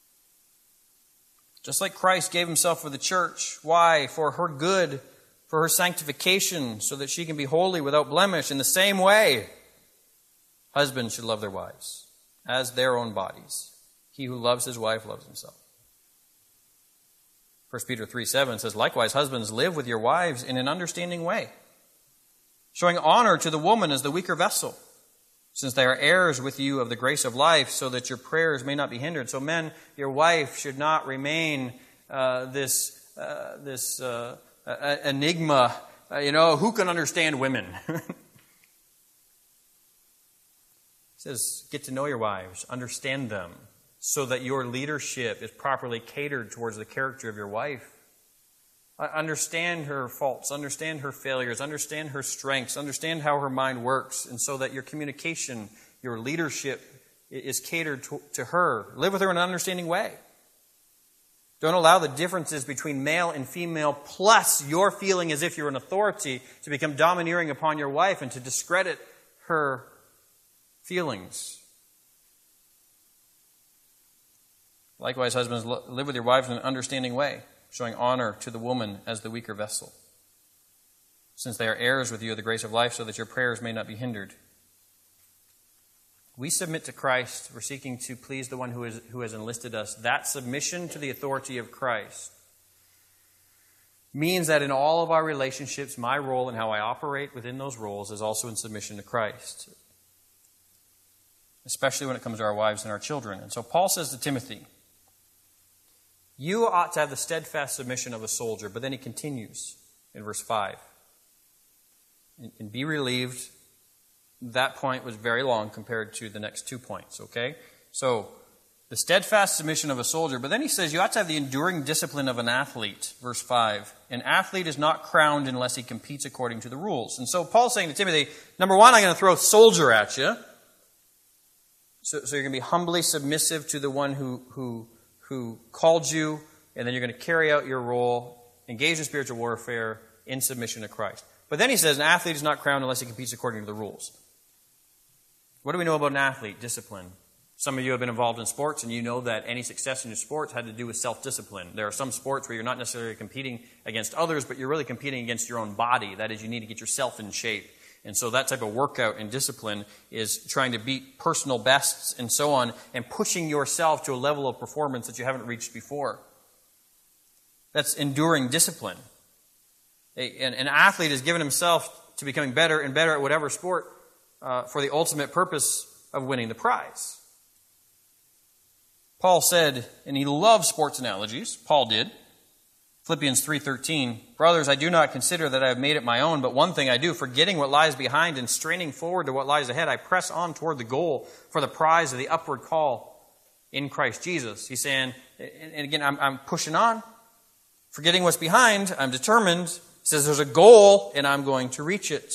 Just like Christ gave himself for the church. Why? For her good, for her sanctification, so that she can be holy without blemish. In the same way, husbands should love their wives as their own bodies. He who loves his wife loves himself. First Peter three seven says, likewise, husbands, live with your wives in an understanding way, showing honor to the woman as the weaker vessel, since they are heirs with you of the grace of life, so that your prayers may not be hindered. So men, your wife should not remain uh, this uh, this uh, uh, enigma. Uh, you know, who can understand women? It says, get to know your wives, understand them, so that your leadership is properly catered towards the character of your wife. Understand her faults, understand her failures, understand her strengths, understand how her mind works, and so that your communication, your leadership is catered to, to her. Live with her in an understanding way. Don't allow the differences between male and female, plus your feeling as if you're an authority, to become domineering upon your wife and to discredit her feelings. Likewise, husbands, live with your wives in an understanding way, showing honor to the woman as the weaker vessel, since they are heirs with you of the grace of life, so that your prayers may not be hindered. We submit to Christ. We're seeking to please the one who, is, who has enlisted us. That submission to the authority of Christ means that in all of our relationships, my role and how I operate within those roles is also in submission to Christ, especially when it comes to our wives and our children. And so Paul says to Timothy, you ought to have the steadfast submission of a soldier. But then he continues in verse five. And, and be relieved. That point was very long compared to the next two points, okay? So, the steadfast submission of a soldier. But then he says you ought to have the enduring discipline of an athlete. Verse five. An athlete is not crowned unless he competes according to the rules. And so Paul's saying to Timothy, number one, I'm going to throw soldier at you. So, so you're going to be humbly submissive to the one who... who who called you, and then you're going to carry out your role, engage in spiritual warfare in submission to Christ. But then he says an athlete is not crowned unless he competes according to the rules. What do we know about an athlete? Discipline. Some of you have been involved in sports, and you know that any success in your sports had to do with self-discipline. There are some sports where you're not necessarily competing against others, but you're really competing against your own body. That is, you need to get yourself in shape. And so that type of workout and discipline is trying to beat personal bests and so on, and pushing yourself to a level of performance that you haven't reached before. That's enduring discipline. An athlete has given himself to becoming better and better at whatever sport uh, for the ultimate purpose of winning the prize. Paul said, and he loved sports analogies, Paul did, Philippians three thirteen, brothers, I do not consider that I have made it my own, but one thing I do, forgetting what lies behind and straining forward to what lies ahead, I press on toward the goal for the prize of the upward call in Christ Jesus. He's saying, and again, I'm, I'm pushing on. Forgetting what's behind, I'm determined. He says there's a goal, and I'm going to reach it.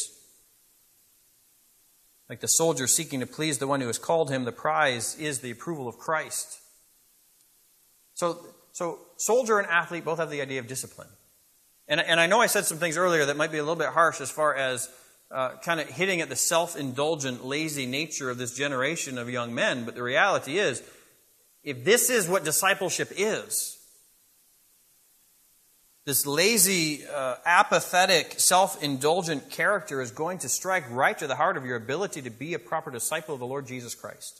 Like the soldier seeking to please the one who has called him, the prize is the approval of Christ. So, so soldier and athlete both have the idea of discipline. And, and I know I said some things earlier that might be a little bit harsh as far as uh, kind of hitting at the self-indulgent, lazy nature of this generation of young men. But the reality is, if this is what discipleship is, this lazy, uh, apathetic, self-indulgent character is going to strike right to the heart of your ability to be a proper disciple of the Lord Jesus Christ.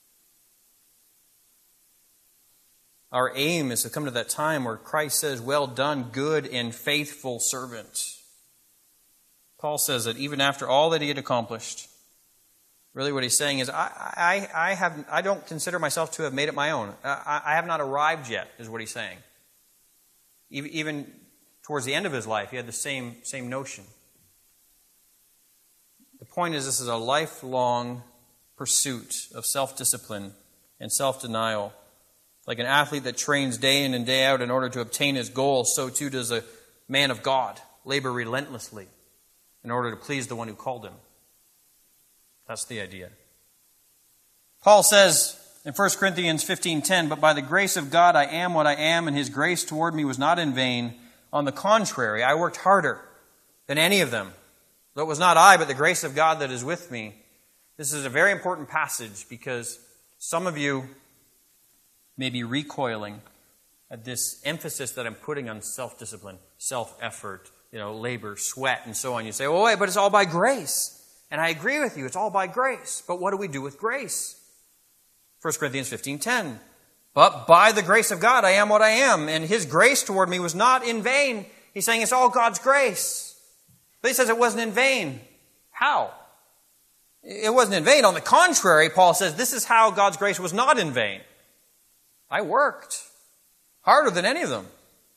Our aim is to come to that time where Christ says, "Well done, good and faithful servant." Paul says that even after all that he had accomplished, really what he's saying is, I, I, I, have, I don't consider myself to have made it my own. I, I have not arrived yet, is what he's saying. Even towards the end of his life, he had the same, same notion. The point is, this is a lifelong pursuit of self-discipline and self-denial. Like an athlete that trains day in and day out in order to obtain his goal, so too does a man of God labor relentlessly in order to please the one who called him. That's the idea. Paul says in First Corinthians fifteen ten, "But by the grace of God I am what I am, and his grace toward me was not in vain. On the contrary, I worked harder than any of them. Though it was not I, but the grace of God that is with me." This is a very important passage because some of you may be recoiling at this emphasis that I'm putting on self-discipline, self-effort, you know, labor, sweat, and so on. You say, "Oh, wait, but it's all by grace." And I agree with you, it's all by grace. But what do we do with grace? First Corinthians fifteen ten, "But by the grace of God I am what I am, and his grace toward me was not in vain." He's saying it's all God's grace. But he says it wasn't in vain. How? It wasn't in vain. On the contrary, Paul says this is how God's grace was not in vain. I worked harder than any of them.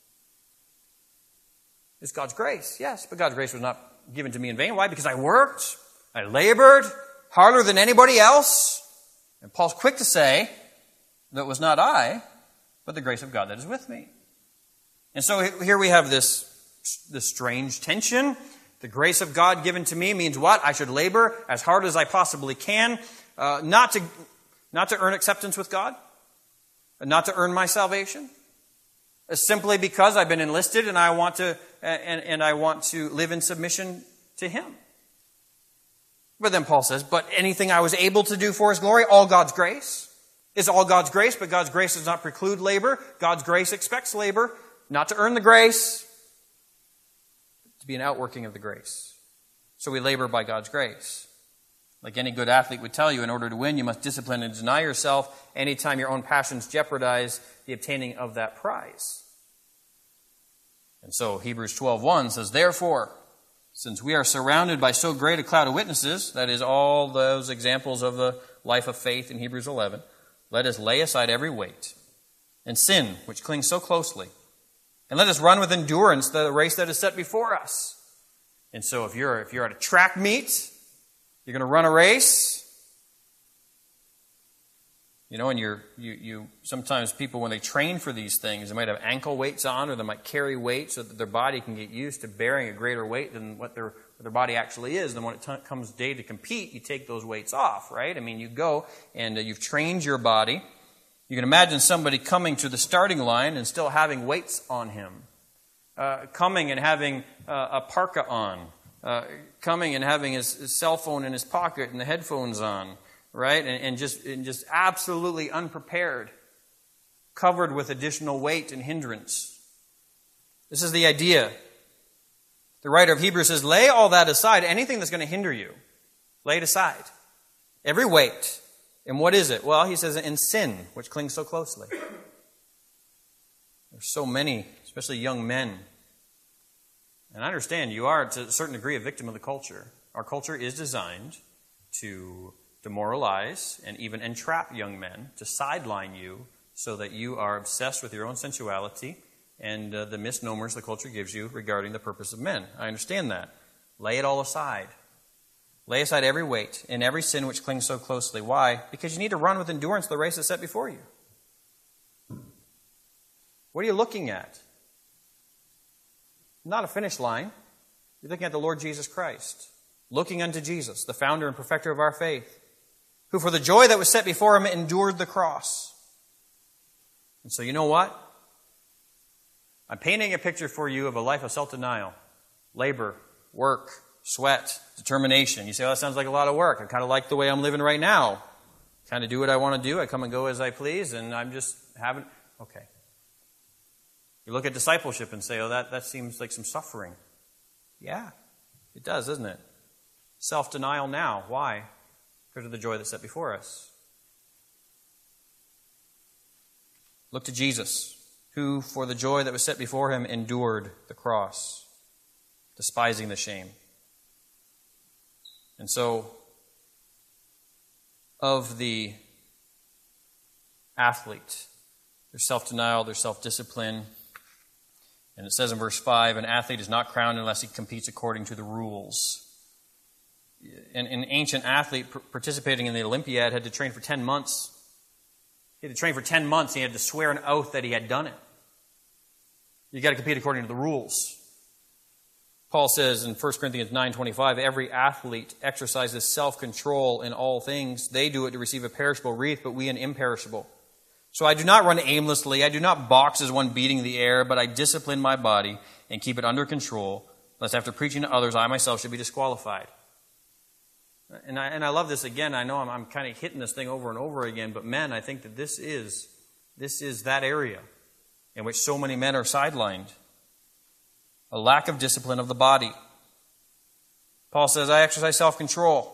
It's God's grace, yes, but God's grace was not given to me in vain. Why? Because I worked, I labored harder than anybody else. And Paul's quick to say that it was not I, but the grace of God that is with me. And so here we have this, this strange tension. The grace of God given to me means what? I should labor as hard as I possibly can, uh, not to, not to earn acceptance with God, not to earn my salvation, simply because I've been enlisted and I want to and, and I want to live in submission to Him. But then Paul says, but anything I was able to do for His glory, all God's grace. It's all God's grace, but God's grace does not preclude labor. God's grace expects labor, not to earn the grace, to be an outworking of the grace. So we labor by God's grace. Like any good athlete would tell you, in order to win, you must discipline and deny yourself anytime your own passions jeopardize the obtaining of that prize. And so Hebrews twelve one says, therefore, since we are surrounded by so great a cloud of witnesses, that is all those examples of the life of faith in Hebrews eleven, let us lay aside every weight and sin which clings so closely, and let us run with endurance the race that is set before us. And so if you're if you're at a track meet, you're going to run a race. You know, and you're, you, you, sometimes people, when they train for these things, they might have ankle weights on, or they might carry weight so that their body can get used to bearing a greater weight than what their, what their body actually is. Then when it t- comes day to compete, you take those weights off, right? I mean, you go and uh, you've trained your body. You can imagine somebody coming to the starting line and still having weights on him. Uh, coming and having uh, a parka on. Uh, coming and having his, his cell phone in his pocket and the headphones on, right? And, and just and just absolutely unprepared, covered with additional weight and hindrance. This is the idea. The writer of Hebrews says, lay all that aside, anything that's going to hinder you, lay it aside. Every weight. And what is it? Well, he says, in sin, which clings so closely. There's so many, especially young men. And I understand you are, to a certain degree, a victim of the culture. Our culture is designed to demoralize and even entrap young men, to sideline you so that you are obsessed with your own sensuality and uh, the misnomers the culture gives you regarding the purpose of men. I understand that. Lay it all aside. Lay aside every weight and every sin which clings so closely. Why? Because you need to run with endurance the race that's set before you. What are you looking at? Not a finish line. You're looking at the Lord Jesus Christ. Looking unto Jesus, the founder and perfecter of our faith, who for the joy that was set before him endured the cross. And so you know what? I'm painting a picture for you of a life of self-denial, labor, work, sweat, determination. You say, oh, that sounds like a lot of work. I kind of like the way I'm living right now. Kind of do what I want to do. I come and go as I please, and I'm just having... Okay. You look at discipleship and say, oh, that, that seems like some suffering. Yeah, it does, doesn't it? Self-denial now. Why? Because of the joy that's set before us. Look to Jesus, who, for the joy that was set before him, endured the cross, despising the shame. And so, of the athlete, there's self-denial, there's self-discipline. And it says in verse five, an athlete is not crowned unless he competes according to the rules. An, an ancient athlete participating in the Olympiad had to train for ten months. He had to train for ten months. He had to swear an oath that he had done it. You've got to compete according to the rules. Paul says in First Corinthians nine twenty-five, every athlete exercises self-control in all things. They do it to receive a perishable wreath, but we an imperishable. So I do not run aimlessly. I do not box as one beating the air, but I discipline my body and keep it under control, lest after preaching to others, I myself should be disqualified. And I, and I love this again. I know I'm, I'm kind of hitting this thing over and over again, but men, I think that this is, this is that area in which so many men are sidelined. A lack of discipline of the body. Paul says, I exercise self-control.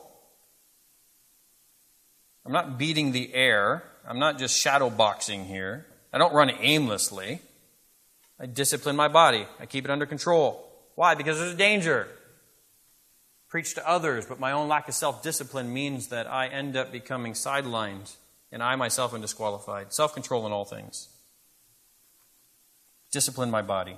I'm not beating the air. I'm not just shadow boxing here. I don't run aimlessly. I discipline my body. I keep it under control. Why? Because there's a danger. Preach to others, but my own lack of self-discipline means that I end up becoming sidelined, and I myself am disqualified. Self-control in all things. Discipline my body.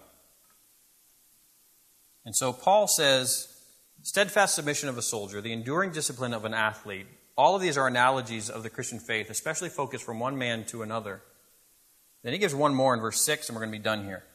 And so Paul says, steadfast submission of a soldier, the enduring discipline of an athlete. All of these are analogies of the Christian faith, especially focused from one man to another. Then he gives one more in verse six, and we're going to be done here.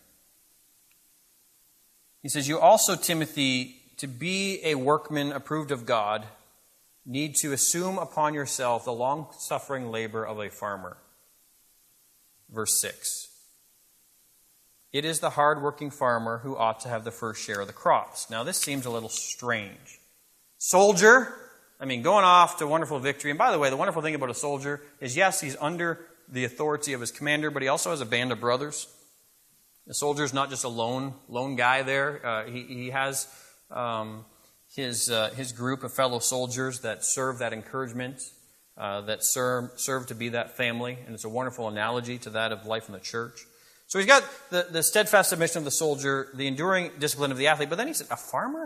He says, you also, Timothy, to be a workman approved of God, need to assume upon yourself the long-suffering labor of a farmer. Verse six. It is the hard-working farmer who ought to have the first share of the crops. Now, this seems a little strange. Soldier, I mean, going off to wonderful victory. And by the way, the wonderful thing about a soldier is, yes, he's under the authority of his commander, but he also has a band of brothers. The soldier is not just a lone lone guy there. Uh, he, he has um, his uh, his group of fellow soldiers that serve that encouragement, uh, that serve, serve to be that family. And it's a wonderful analogy to that of life in the church. So he's got the, the steadfast submission of the soldier, the enduring discipline of the athlete, but then he said, a farmer?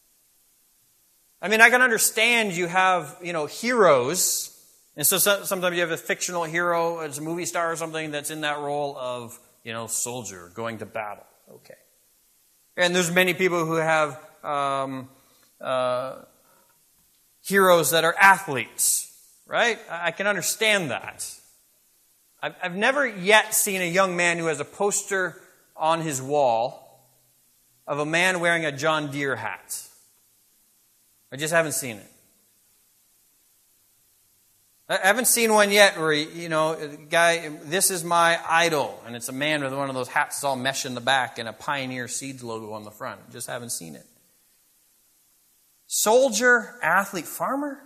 I mean, I can understand you have, you know, heroes, and so sometimes you have a fictional hero, as a movie star or something, that's in that role of, you know, soldier going to battle. Okay. And there's many people who have um, uh, heroes that are athletes, right? I can understand that. I've, I've never yet seen a young man who has a poster on his wall of a man wearing a John Deere hat. I just haven't seen it. I haven't seen one yet where, you know, guy, this is my idol, and it's a man with one of those hats that's all mesh in the back and a Pioneer Seeds logo on the front. Just haven't seen it. Soldier, athlete, farmer?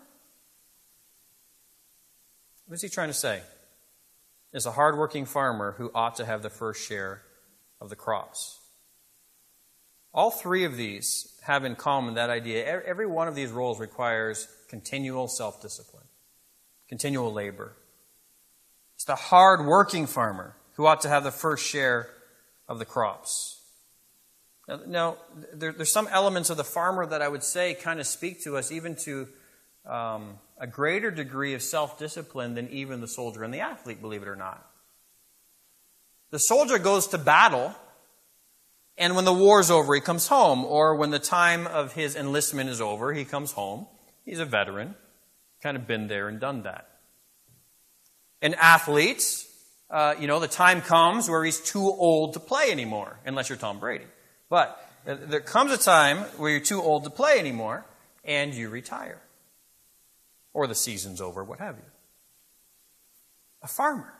What is he trying to say? It's a hardworking farmer who ought to have the first share of the crops. All three of these have in common that idea. Every one of these roles requires continual self-discipline, continual labor. It's the hard-working farmer who ought to have the first share of the crops. Now, now there, there's some elements of the farmer that I would say kind of speak to us even to um, a greater degree of self-discipline than even the soldier and the athlete, believe it or not. The soldier goes to battle, and when the war's over, he comes home. Or when the time of his enlistment is over, he comes home. He's a veteran, kind of been there and done that. And athletes, uh, you know, the time comes where he's too old to play anymore, unless you're Tom Brady. But There comes a time where you're too old to play anymore, and you retire. Or the season's over, what have you. A farmer.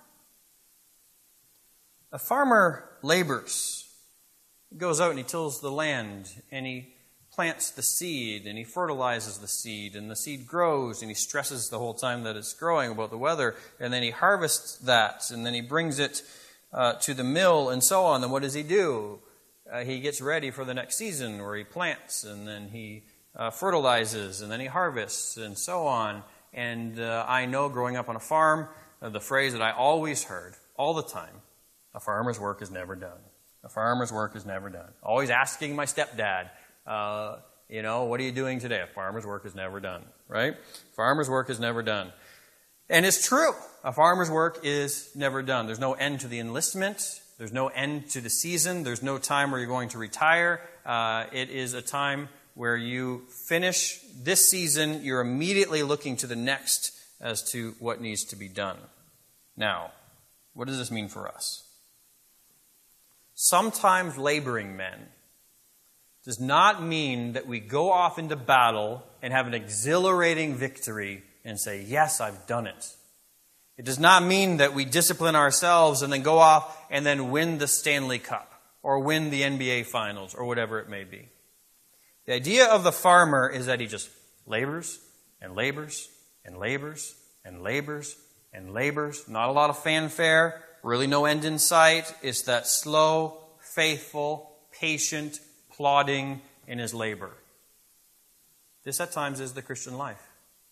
A farmer labors. He goes out and he tills the land, and he plants the seed, and he fertilizes the seed, and the seed grows, and he stresses the whole time that it's growing about the weather, and then he harvests that, and then he brings it uh, to the mill, and so on. Then what does he do? Uh, he gets ready for the next season, where he plants, and then he uh, fertilizes, and then he harvests, and so on. And uh, I know, growing up on a farm, uh, the phrase that I always heard all the time, a farmer's work is never done. A farmer's work is never done. Always asking my stepdad, uh, you know, what are you doing today? A farmer's work is never done, right? Farmer's work is never done. And it's true. A farmer's work is never done. There's no end to the enlistment. There's no end to the season. There's no time where you're going to retire. Uh, it is a time where you finish this season. You're immediately looking to the next as to what needs to be done. Now, what does this mean for us? Sometimes laboring men does not mean that we go off into battle and have an exhilarating victory and say, yes, I've done it. It does not mean that we discipline ourselves and then go off and then win the Stanley Cup or win the N B A Finals or whatever it may be. The idea of the farmer is that he just labors and labors and labors and labors and labors. Not a lot of fanfare, really no end in sight. It's that slow, faithful, patient plodding in his labor. This at times is the Christian life.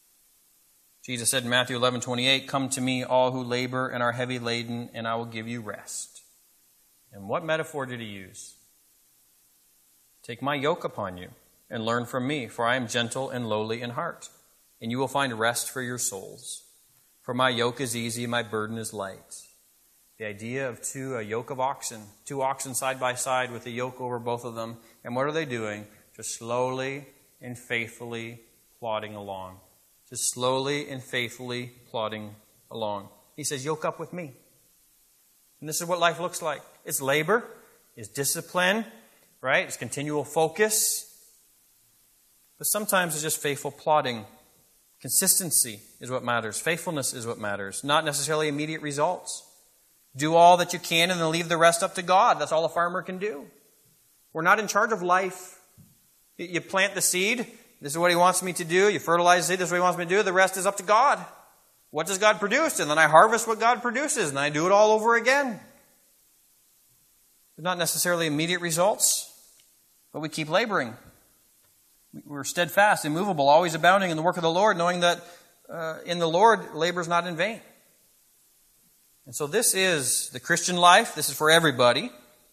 Jesus said in Matthew eleven twenty-eight, "Come to me, all who labor and are heavy laden, and I will give you rest." And what metaphor did he use? Take my yoke upon you and learn from me, for I am gentle and lowly in heart, and you will find rest for your souls. For my yoke is easy, my burden is light. The idea of two, a yoke of oxen, two oxen side by side with a yoke over both of them. And what are they doing? Just slowly and faithfully plodding along. Just slowly and faithfully plodding along. He says, yoke up with me. And this is what life looks like. It's labor, it's discipline, right? It's continual focus. But sometimes it's just faithful plodding. Consistency is what matters. Faithfulness is what matters. Not necessarily immediate results. Do all that you can and then leave the rest up to God. That's all a farmer can do. We're not in charge of life. You plant the seed. This is what he wants me to do. You fertilize the seed. This is what he wants me to do. The rest is up to God. What does God produce? And then I harvest what God produces. And I do it all over again. Not necessarily immediate results, but we keep laboring. We're steadfast, immovable, always abounding in the work of the Lord, knowing that uh, in the Lord labor is not in vain. And so this is the Christian life. This is for everybody.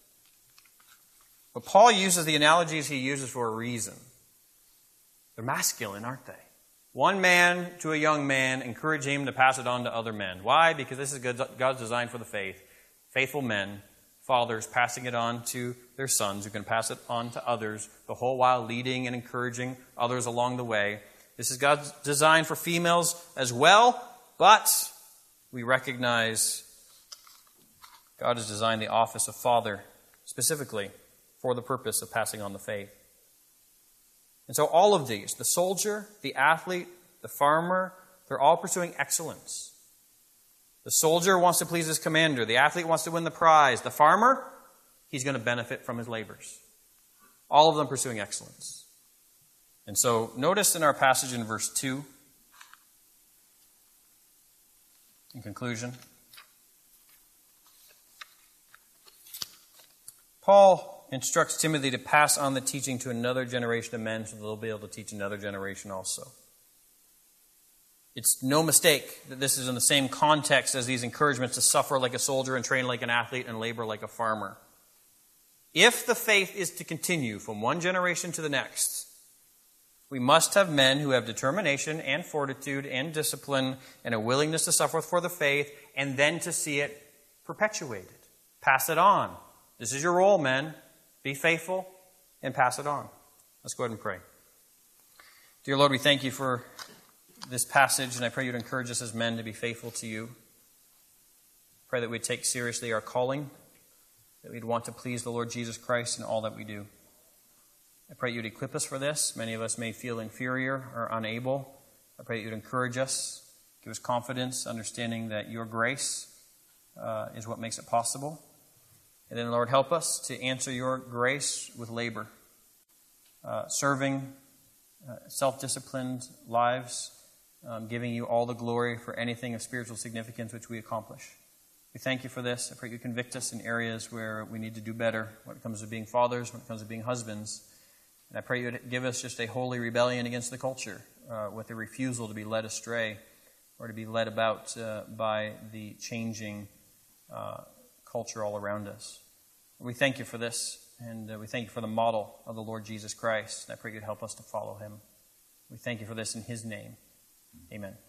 But Paul uses the analogies he uses for a reason. They're masculine, aren't they? One man to a young man, encourage him to pass it on to other men. Why? Because this is God's design for the faith. Faithful men, fathers passing it on to their sons who can pass it on to others, the whole while leading and encouraging others along the way. This is God's design for females as well, but we recognize God has designed the office of father specifically for the purpose of passing on the faith. And so all of these, the soldier, the athlete, the farmer, they're all pursuing excellence. The soldier wants to please his commander. The athlete wants to win the prize. The farmer, he's going to benefit from his labors. All of them pursuing excellence. And so notice in our passage in verse two, in conclusion, Paul instructs Timothy to pass on the teaching to another generation of men so they'll be able to teach another generation also. It's no mistake that this is in the same context as these encouragements to suffer like a soldier and train like an athlete and labor like a farmer. If the faith is to continue from one generation to the next, we must have men who have determination and fortitude and discipline and a willingness to suffer for the faith and then to see it perpetuated. Pass it on. This is your role, men. Be faithful and pass it on. Let's go ahead and pray. Dear Lord, we thank you for this passage, and I pray you'd encourage us as men to be faithful to you. Pray that we'd take seriously our calling, that we'd want to please the Lord Jesus Christ in all that we do. I pray you'd equip us for this. Many of us may feel inferior or unable. I pray you'd encourage us, give us confidence, understanding that your grace uh, is what makes it possible. And then, Lord, help us to answer your grace with labor, uh, serving uh, self-disciplined lives, um, giving you all the glory for anything of spiritual significance which we accomplish. We thank you for this. I pray you convict us in areas where we need to do better when it comes to being fathers, when it comes to being husbands. And I pray you would give us just a holy rebellion against the culture, uh, with a refusal to be led astray or to be led about uh, by the changing uh, culture all around us. We thank you for this, and uh, we thank you for the model of the Lord Jesus Christ. And I pray you'd help us to follow him. We thank you for this in his name. Amen.